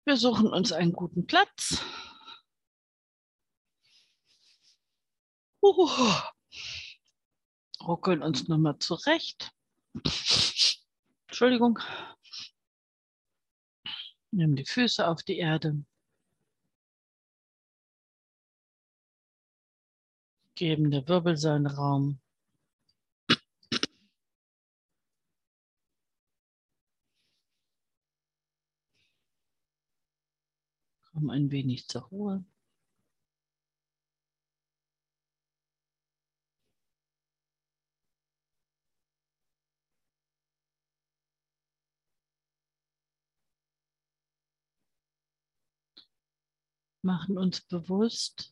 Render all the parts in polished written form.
Wir suchen uns einen guten Platz. Ruckeln uns nochmal zurecht. Entschuldigung. Nehmen die Füße auf die Erde. Geben der Wirbelsäule Raum. Kommen ein wenig zur Ruhe. Machen uns bewusst,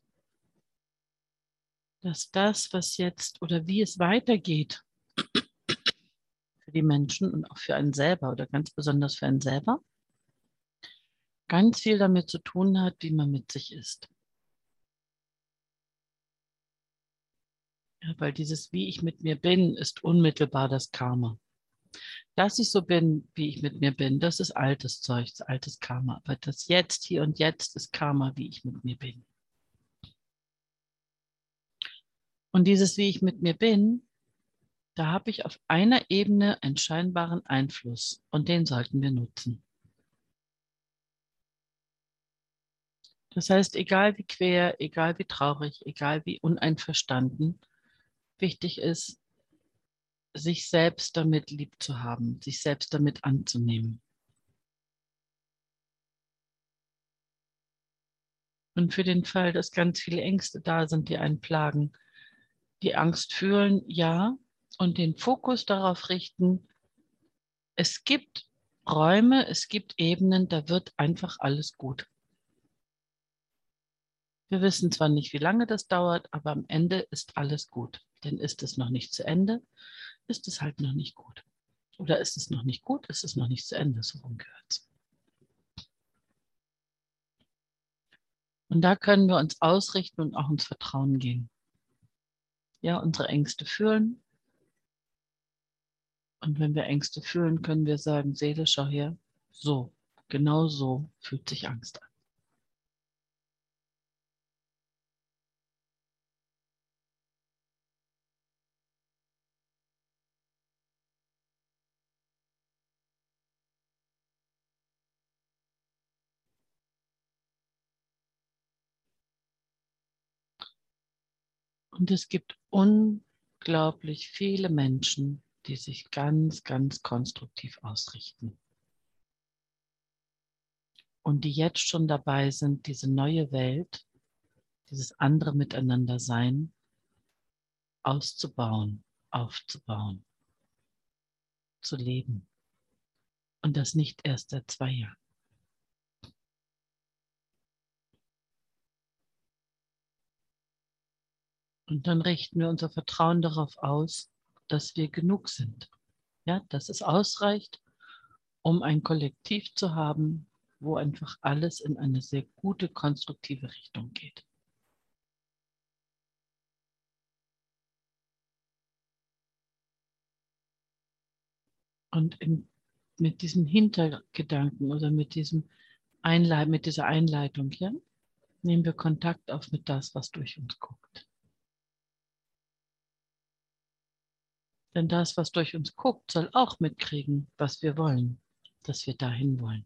dass das, was jetzt oder wie es weitergeht für die Menschen und auch für einen selber oder ganz besonders für einen selber, ganz viel damit zu tun hat, wie man mit sich ist. Ja, weil dieses, wie ich mit mir bin, ist unmittelbar das Karma. Dass ich so bin, wie ich mit mir bin, das ist altes Zeug, das ist altes Karma. Aber das Jetzt, hier und jetzt ist Karma, wie ich mit mir bin. Und dieses, wie ich mit mir bin, da habe ich auf einer Ebene einen scheinbaren Einfluss und den sollten wir nutzen. Das heißt, egal wie quer, egal wie traurig, egal wie uneinverstanden, wichtig ist, sich selbst damit lieb zu haben, sich selbst damit anzunehmen. Und für den Fall, dass ganz viele Ängste da sind, die einen plagen, die Angst fühlen, ja, und den Fokus darauf richten, es gibt Räume, es gibt Ebenen, da wird einfach alles gut. Wir wissen zwar nicht, wie lange das dauert, aber am Ende ist alles gut. Denn ist es noch nicht zu Ende, ist es halt noch nicht gut. Oder ist es noch nicht gut, ist es noch nicht zu Ende, so rumgehört. Und da können wir uns ausrichten und auch ins Vertrauen gehen. Ja, unsere Ängste fühlen. Und wenn wir Ängste fühlen, können wir sagen, Seele, schau her, so, genau so fühlt sich Angst an. Und es gibt unglaublich viele Menschen, die sich ganz, ganz konstruktiv ausrichten. Und die jetzt schon dabei sind, diese neue Welt, dieses andere Miteinandersein auszubauen, aufzubauen, zu leben. Und das nicht erst seit 2 Jahren. Und dann richten wir unser Vertrauen darauf aus, dass wir genug sind. Ja, dass es ausreicht, um ein Kollektiv zu haben, wo einfach alles in eine sehr gute, konstruktive Richtung geht. Und mit diesem Hintergedanken oder mit dieser Einleitung, ja, nehmen wir Kontakt auf mit das, was durch uns guckt. Denn das, was durch uns guckt, soll auch mitkriegen, was wir wollen, dass wir dahin wollen.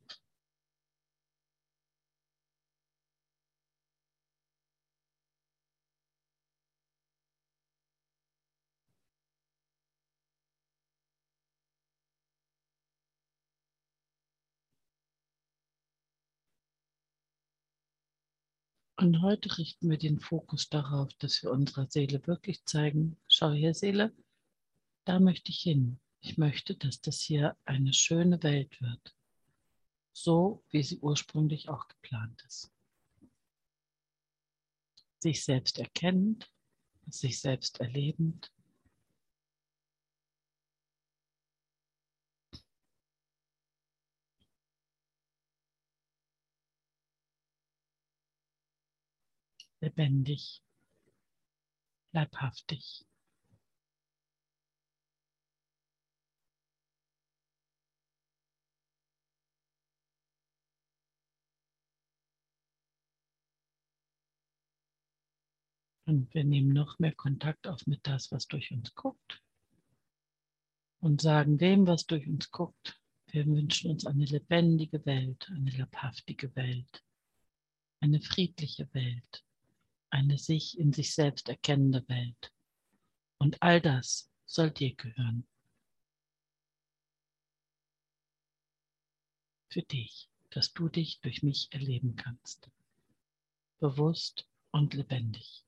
Und heute richten wir den Fokus darauf, dass wir unserer Seele wirklich zeigen, schau her, Seele, da möchte ich hin. Ich möchte, dass das hier eine schöne Welt wird, so wie sie ursprünglich auch geplant ist. Sich selbst erkennend, sich selbst erlebend. Lebendig, leibhaftig. Und wir nehmen noch mehr Kontakt auf mit das, was durch uns guckt. Und sagen dem, was durch uns guckt, wir wünschen uns eine lebendige Welt, eine leibhaftige Welt, eine friedliche Welt, eine sich in sich selbst erkennende Welt. Und all das soll dir gehören. Für dich, dass du dich durch mich erleben kannst. Bewusst und lebendig.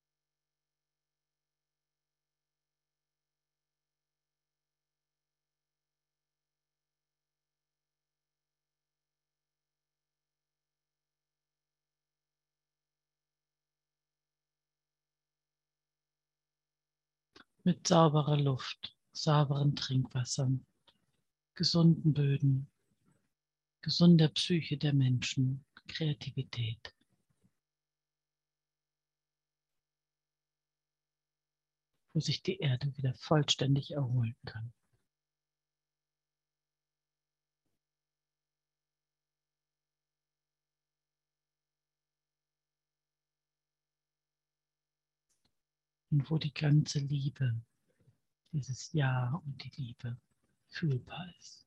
Mit sauberer Luft, sauberen Trinkwassern, gesunden Böden, gesunder Psyche der Menschen, Kreativität. Wo sich die Erde wieder vollständig erholen kann. Und wo die ganze Liebe, dieses Ja und die Liebe fühlbar ist.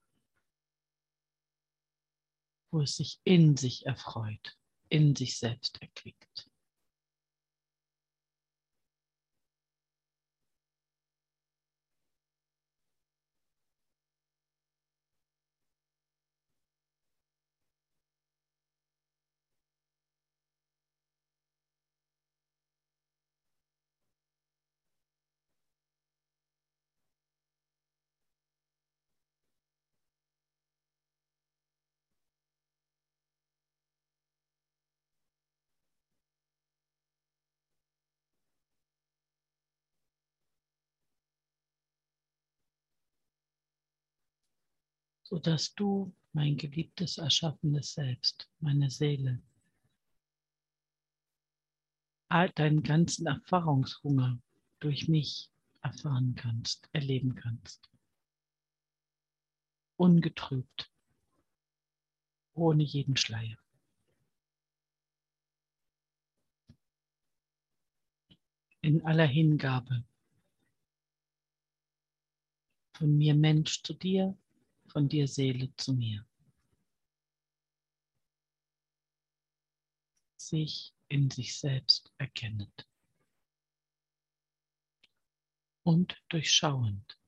Wo es sich in sich erfreut, in sich selbst erquickt. Sodass du, mein geliebtes, erschaffenes Selbst, meine Seele, all deinen ganzen Erfahrungshunger durch mich erfahren kannst, erleben kannst. Ungetrübt, ohne jeden Schleier. In aller Hingabe. Von mir Mensch zu dir, von dir Seele zu mir. Sich in sich selbst erkennend und durchschauend.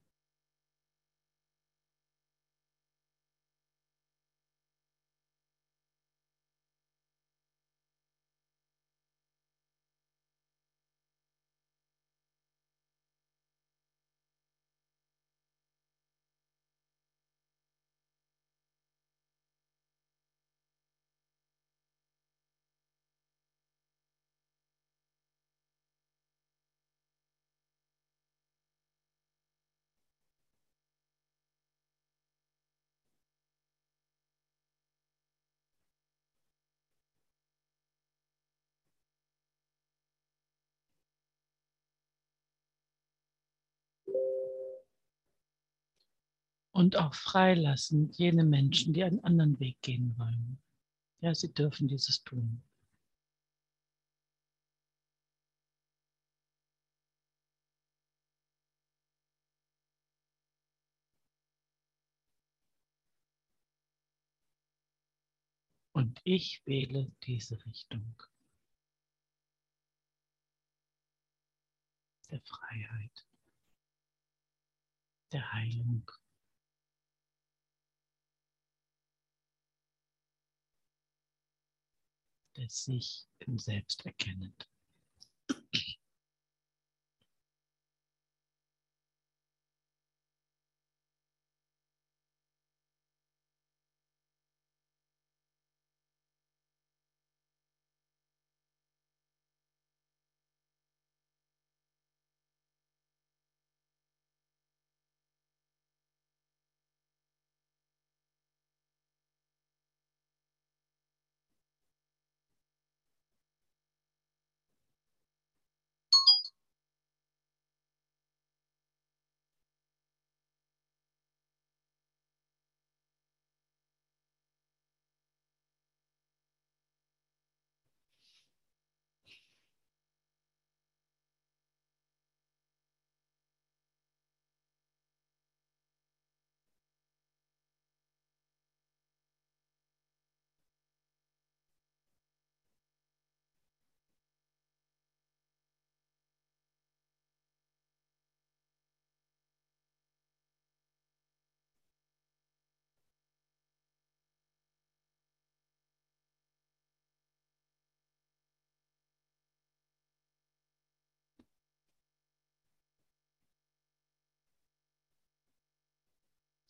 Und auch freilassen jene Menschen, die einen anderen Weg gehen wollen. Ja, sie dürfen dieses tun. Und ich wähle diese Richtung der Freiheit, der Heilung, des sich im Selbst erkennend.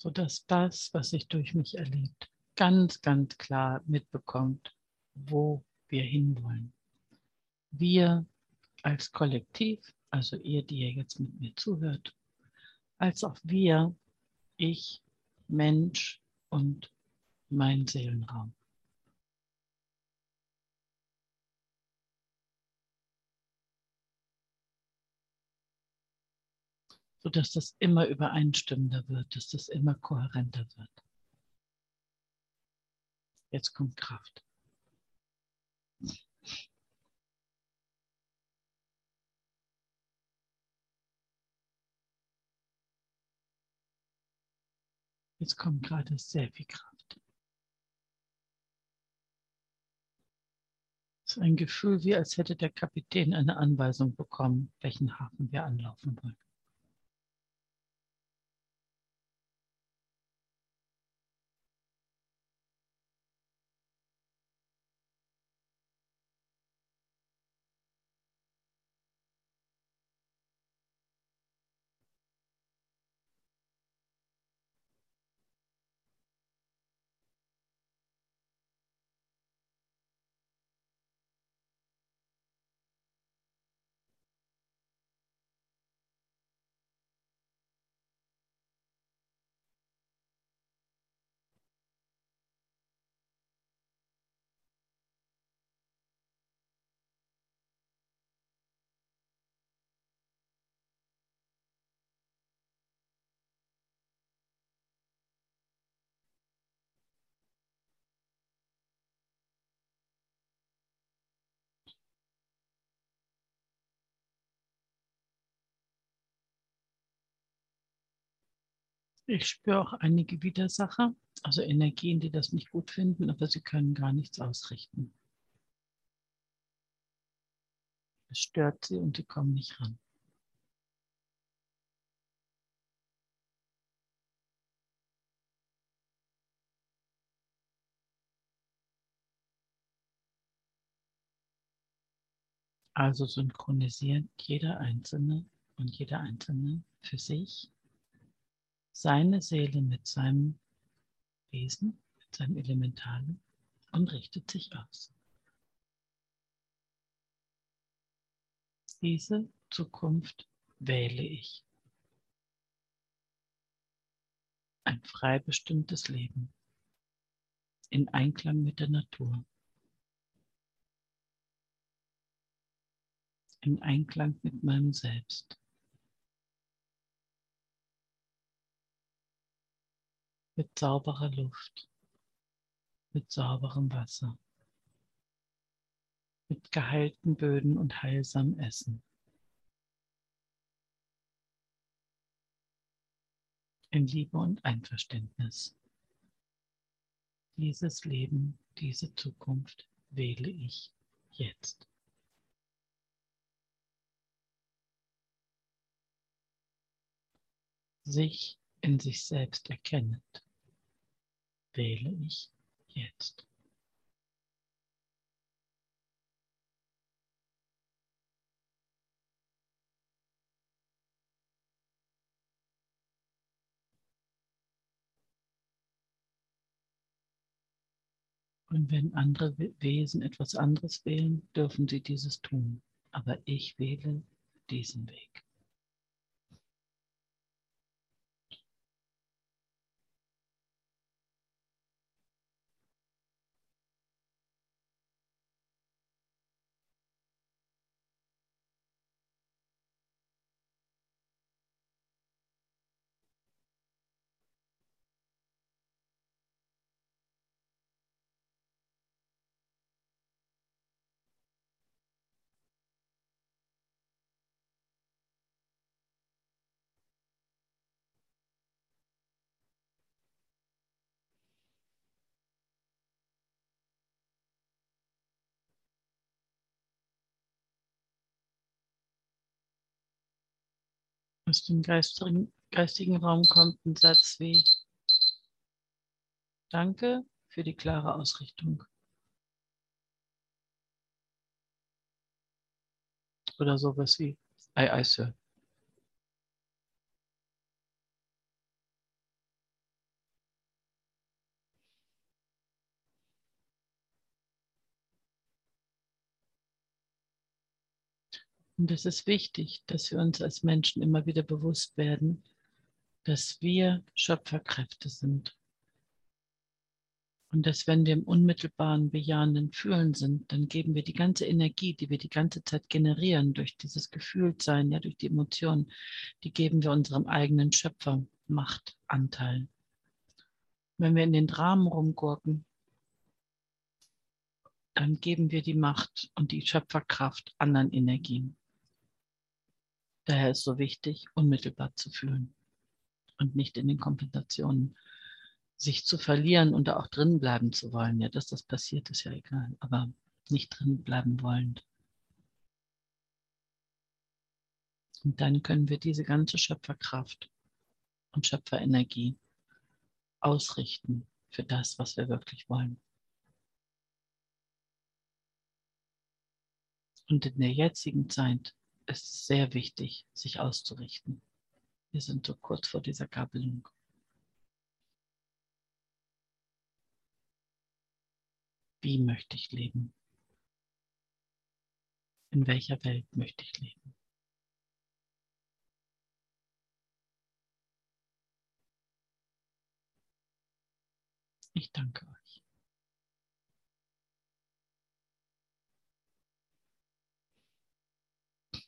sodass das, was sich durch mich erlebt, ganz, ganz klar mitbekommt, wo wir hinwollen. Wir als Kollektiv, also ihr, die ihr jetzt mit mir zuhört, als auch wir, ich, Mensch und mein Seelenraum. Sodass das immer übereinstimmender wird, dass das immer kohärenter wird. Jetzt kommt Kraft. Jetzt kommt gerade sehr viel Kraft. Es ist ein Gefühl, wie als hätte der Kapitän eine Anweisung bekommen, welchen Hafen wir anlaufen wollen. Ich spüre auch einige Widersacher, also Energien, die das nicht gut finden, aber sie können gar nichts ausrichten. Es stört sie und sie kommen nicht ran. Also synchronisiert jeder Einzelne und jeder Einzelne für sich seine Seele mit seinem Wesen, mit seinem Elementalen und richtet sich aus. Diese Zukunft wähle ich. Ein frei bestimmtes Leben in Einklang mit der Natur, in Einklang mit meinem Selbst, mit sauberer Luft, mit sauberem Wasser, mit geheilten Böden und heilsamem Essen, in Liebe und Einverständnis. Dieses Leben, diese Zukunft wähle ich jetzt. Sich in sich selbst erkennend, wähle ich jetzt. Und wenn andere Wesen etwas anderes wählen, dürfen sie dieses tun. Aber ich wähle diesen Weg. Aus dem geistigen Raum kommt ein Satz wie Danke für die klare Ausrichtung. Oder sowas wie Aye, aye, Sir. Und es ist wichtig, dass wir uns als Menschen immer wieder bewusst werden, dass wir Schöpferkräfte sind. Und dass, wenn wir im unmittelbaren, bejahenden Fühlen sind, dann geben wir die ganze Energie, die wir die ganze Zeit generieren, durch dieses Gefühltsein, ja, durch die Emotionen, die geben wir unserem eigenen Schöpfermachtanteil. Wenn wir in den Dramen rumgurken, dann geben wir die Macht und die Schöpferkraft anderen Energien. Daher ist es so wichtig, unmittelbar zu fühlen und nicht in den Kompensationen sich zu verlieren und da auch drin bleiben zu wollen. Ja, dass das passiert, ist ja egal, aber nicht drin bleiben wollen. Und dann können wir diese ganze Schöpferkraft und Schöpferenergie ausrichten für das, was wir wirklich wollen. Und in der jetzigen Zeit ist es sehr wichtig, sich auszurichten. Wir sind so kurz vor dieser Gabelung. Wie möchte ich leben? In welcher Welt möchte ich leben? Ich danke euch.